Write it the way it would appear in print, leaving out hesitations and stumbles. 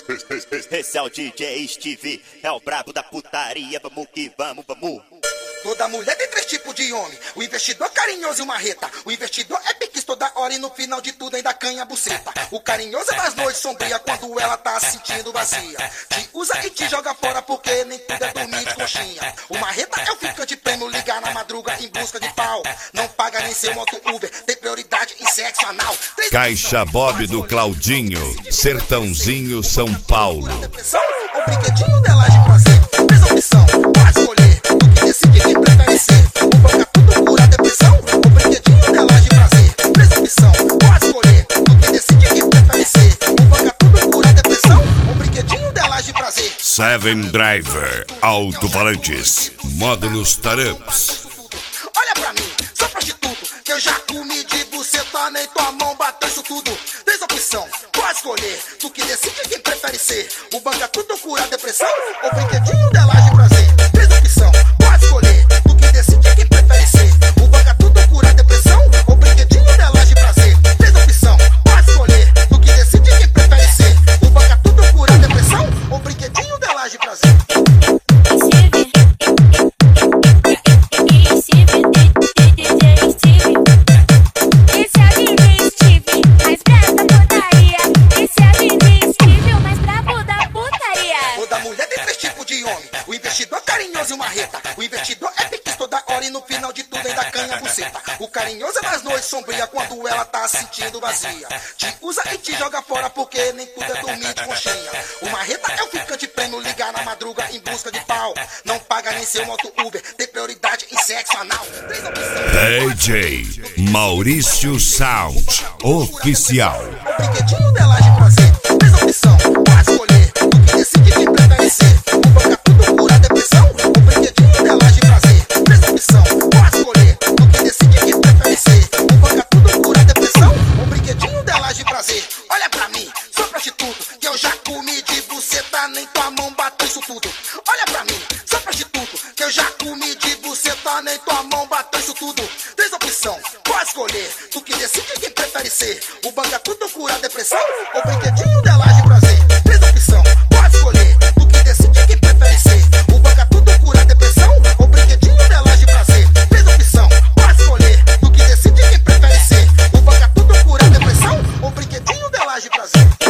Esse é o DJ Steve, é o brabo da putaria, vamos que vamos, vamos. Toda mulher tem três tipos de homem: o investidor carinhoso e o marreta. O investidor é piquis toda hora e no final de tudo ainda canha a buceta. O carinhoso é das noites sombria quando ela tá se sentindo vazia. Te usa e te joga fora porque nem tudo é dormir de conchinha. O marreta é o ficante prêmio, ligar na madruga em busca de pau. Não paga nem seu moto Uber, tem prioridade em sexo anal. Caixa Bob do Claudinho, Sertãozinho, São Paulo. O brinquedinho dela de prazer, fez opção, pode escolher. Tu que decide quem prefere ser. O banca tudo cura a depressão. O brinquedinho dela de prazer, fez opção, pode escolher. Tu que decide quem prefere ser. O banca tudo cura a depressão. O brinquedinho dela de prazer. Seven Driver, alto-falantes, módulos Taramps. Olha pra mim, sou prostituto, que eu já comi de buceta, nem tua mão bateu isso tudo. Tens opção, pode escolher. Tu que decide quem prefere ser. O banca tudo cura a depressão. O brinquedinho dela de prazer, tens opção, pode escolher. Tu que decide quem prefere ser. O banca tudo cura a depressão. O brinquedinho dela de prazer, tens opção, pode escolher. Tu que decide quem prefere ser. O banca tudo cura a depressão. O brinquedinho dela de prazer. O investidor carinhoso e o marreta. O investidor é piquis toda hora e no final de tudo ainda canha a buceta. O carinhoso é das noites sombria quando ela tá se sentindo vazia. Te usa e te joga fora porque nem tudo é dormir de conchinha. O marreta é o ficante prêmio, ligar na madruga em busca de pau. Não paga nem seu moto Uber, tem prioridade em sexo anal. DJ Maurício Sound Oficial. O brinquedinho dela de prazer, fez opção, pode escolher. Tu que decide quem prefere ser. O banca tudo cura a depressão. O brinquedinho dela de prazer, fez opção, pode escolher. Tu que decide quem prefere ser. O banca tudo cura a depressão. O brinquedinho dela de prazer. Olha pra mim, sou prostituto, que eu já comi de buceta, nem tua mão bateu isso tudo. Olha pra mim, sou prostituto, que eu já comi de buceta, nem tua mão bateu isso tudo. Tens opção, pode escolher. Tu que decide quem prefere ser. O banca tudo cura a depressão. O brinquedinho dela de prazer, fez opção, pode escolher. Tu que decide quem prefere ser. O banca tudo cura a depressão. O brinquedinho dela de prazer, fez opção, pode escolher. Tu que decide quem prefere ser. O banca tudo cura a depressão. O brinquedinho dela de prazer.